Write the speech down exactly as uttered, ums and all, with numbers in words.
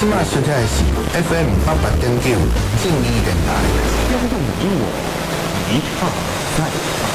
即马收听的是 F M 八八点九正义电台， 交通自我一套在。